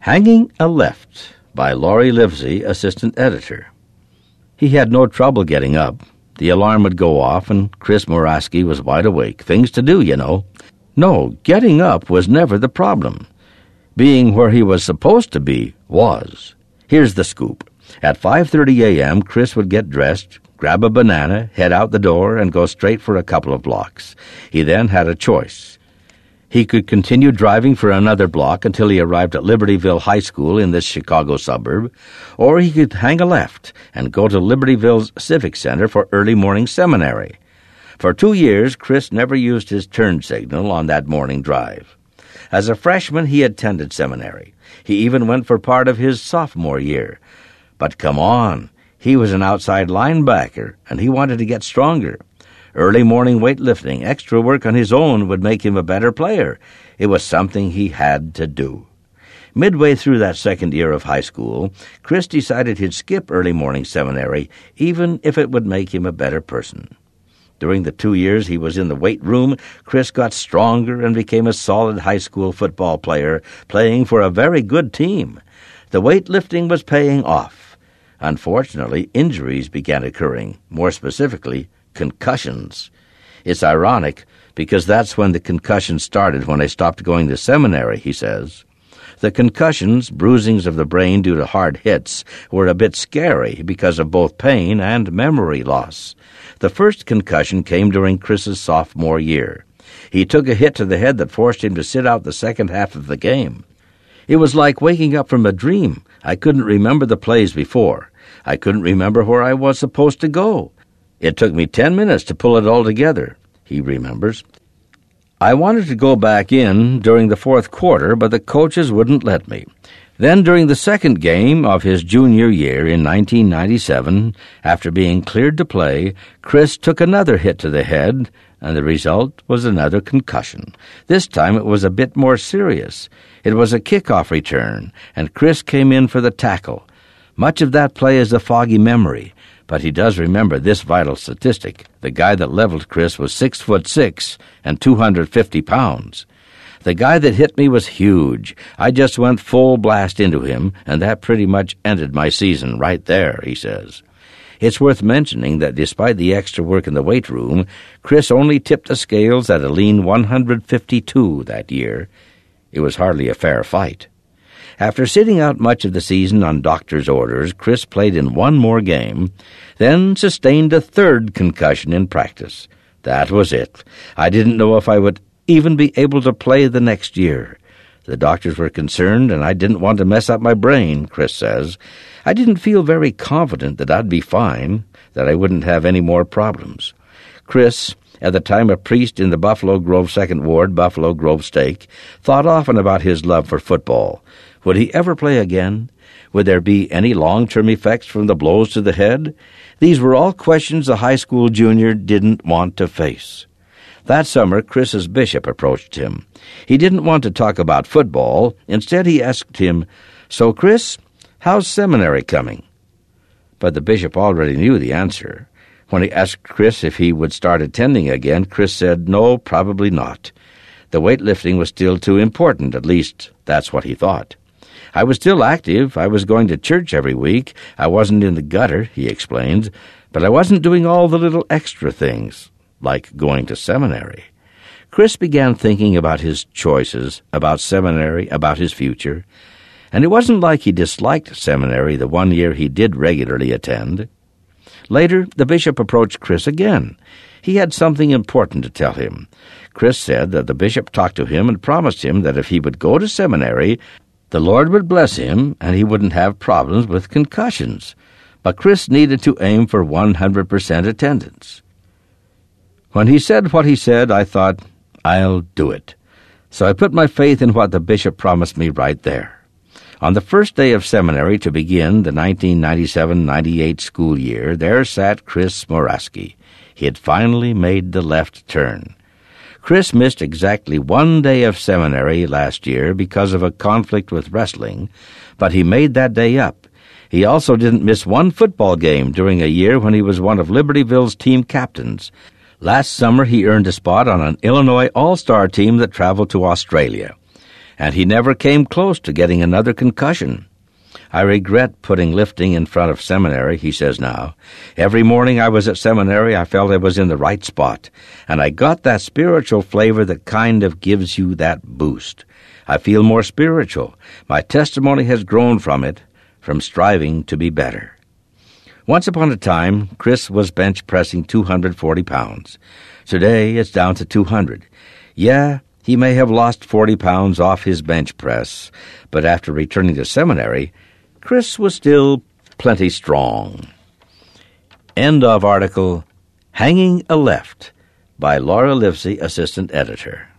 Hanging a Left by Laurie Livesey, assistant editor. He had no trouble getting up. The alarm would go off, and Chris Moraski was wide awake. Things to do, you know. No, getting up was never the problem. Being where he was supposed to be was. Here's the scoop. At 5:30 a.m., Chris would get dressed, grab a banana, head out the door, and go straight for a couple of blocks. He then had a choice. He could continue driving for another block until he arrived at Libertyville High School in this Chicago suburb, or he could hang a left and go to Libertyville's Civic Center for early morning seminary. For 2 years, Chris never used his turn signal on that morning drive. As a freshman, he attended seminary. He even went for part of his sophomore year. But come on, he was an outside linebacker, and he wanted to get stronger. Early morning weightlifting, extra work on his own would make him a better player. It was something he had to do. Midway through that second year of high school, Chris decided he'd skip early morning seminary, even if it would make him a better person. During the 2 years he was in the weight room, Chris got stronger and became a solid high school football player, playing for a very good team. The weightlifting was paying off. Unfortunately, injuries began occurring, more specifically, concussions. It's ironic, because that's when the concussions started when I stopped going to seminary, he says. The concussions, bruisings of the brain due to hard hits, were a bit scary because of both pain and memory loss. The first concussion came during Chris's sophomore year. He took a hit to the head that forced him to sit out the second half of the game. It was like waking up from a dream. I couldn't remember the plays before. I couldn't remember where I was supposed to go. It took me 10 minutes to pull it all together, he remembers. I wanted to go back in during the fourth quarter, but the coaches wouldn't let me. Then during the second game of his junior year in 1997, after being cleared to play, Chris took another hit to the head, and the result was another concussion. This time it was a bit more serious. It was a kickoff return, and Chris came in for the tackle. Much of that play is a foggy memory, but he does remember this vital statistic. The guy that leveled Chris was 6'6" and 250 pounds. The guy that hit me was huge. I just went full blast into him, and that pretty much ended my season right there, he says. It's worth mentioning that despite the extra work in the weight room, Chris only tipped the scales at a lean 152 that year. It was hardly a fair fight. After sitting out much of the season on doctor's orders, Chris played in one more game, then sustained a third concussion in practice. That was it. I didn't know if I would even be able to play the next year. The doctors were concerned, and I didn't want to mess up my brain, Chris says. I didn't feel very confident that I'd be fine, that I wouldn't have any more problems. Chris, at the time a priest in the Buffalo Grove Second Ward, Buffalo Grove Stake, thought often about his love for football. Would he ever play again? Would there be any long-term effects from the blows to the head? These were all questions the high school junior didn't want to face. That summer, Chris's bishop approached him. He didn't want to talk about football. Instead, he asked him, "So, Chris, how's seminary coming?" But the bishop already knew the answer. When he asked Chris if he would start attending again, Chris said, "No, probably not." The weightlifting was still too important, at least that's what he thought. I was still active. I was going to church every week. I wasn't in the gutter, he explains, but I wasn't doing all the little extra things, like going to seminary. Chris began thinking about his choices, about seminary, about his future, and it wasn't like he disliked seminary the 1 year he did regularly attend. Later, the bishop approached Chris again. He had something important to tell him. Chris said that the bishop talked to him and promised him that if he would go to seminary, the Lord would bless him and he wouldn't have problems with concussions. But Chris needed to aim for 100% attendance. When he said what he said, I thought, I'll do it. So I put my faith in what the bishop promised me right there. On the first day of seminary to begin the 1997-98 school year, there sat Chris Moraski. He had finally made the left turn. Chris missed exactly 1 day of seminary last year because of a conflict with wrestling, but he made that day up. He also didn't miss one football game during a year when he was one of Libertyville's team captains. Last summer he earned a spot on an Illinois All-Star team that traveled to Australia. and he never came close to getting another concussion. I regret putting lifting in front of seminary, he says now. Every morning I was at seminary, I felt I was in the right spot, and I got that spiritual flavor that kind of gives you that boost. I feel more spiritual. My testimony has grown from it, from striving to be better. Once upon a time, Chris was bench pressing 240 pounds. Today, it's down to 200. Yeah, he may have lost 40 pounds off his bench press, but after returning to seminary, Chris was still plenty strong. End of article, Hanging a Left, by Laura Livesey, Assistant Editor.